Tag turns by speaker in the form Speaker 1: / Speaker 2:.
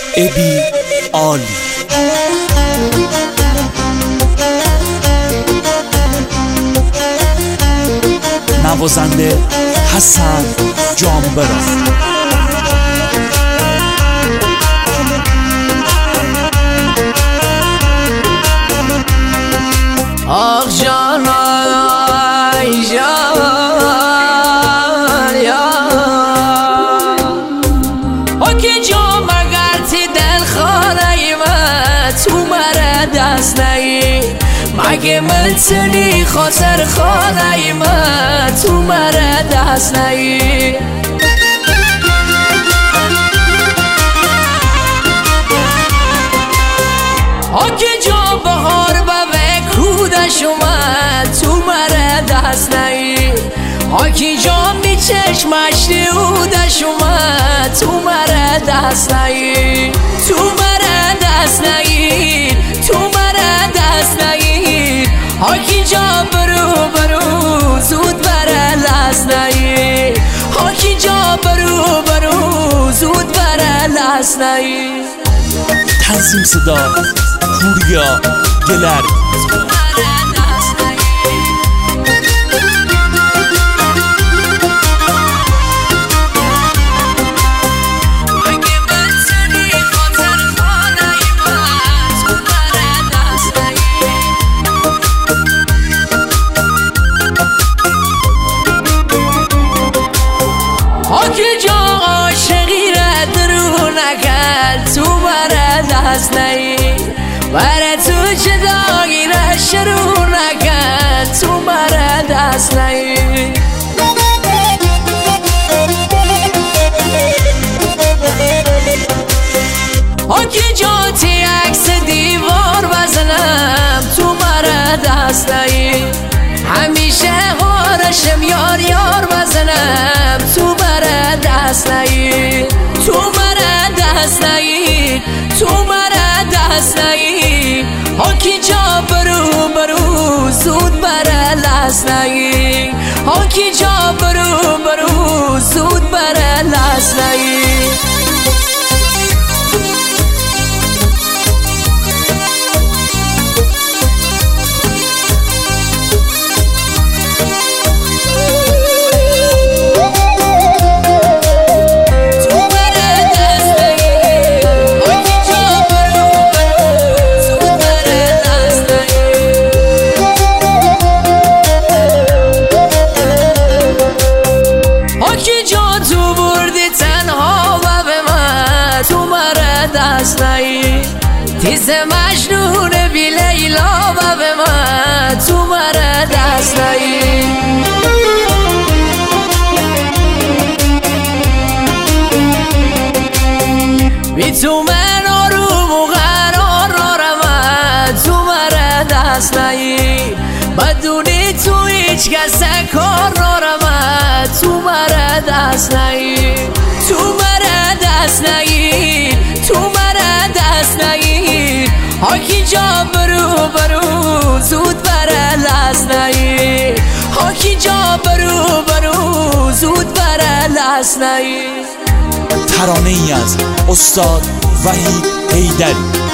Speaker 1: ابی عالی. نوازنده حسن جانبران.
Speaker 2: آخ جان آی جان یا آکی جان مگرتی دل خانه من تو مره دست نهی مگه ملتنی خاطر خانه من تو مره دست نهی آکی جان بهار کودش اومد تو مره دست نهی آکی جان بی چشمش دیودش اومد تو مره دست نهی تو مره دست نهی تو مره دست نهی آکی جان برو برو زود بره لست نهی آکی جان برو برو زود بره لست نهی.
Speaker 1: تنظیم صدا پوریا گلر.
Speaker 2: آکی جان عاشقی را درو نکرد تو بره دست نهی بره تو جدایی را شروع نکرد تو بره دست نهی آکی جان تی عکس دیوار بزنم تو بره دست نهی همیشه غارشم یار یار بزنم تو بره دست نهی تو بره دست نهی تو بره دست نهی آکی جا برو برو زود بره لست نهی آکی جا برو برو زود بره لست نهی. دست نهی تیز مجنون بی لیلا و به من تو مره دست نهی بی تو من آروم و قرار نارم تو مره دست نهی بدونی تو هیچ کس کار نارم تو مره دست نهی تو مره دست نهی تو مره دست نهی آکی جا برو برو زود بره لست نهی آکی جا برو برو زود بره لست نهی.
Speaker 1: ترانه ای از استاد وحید حیدری.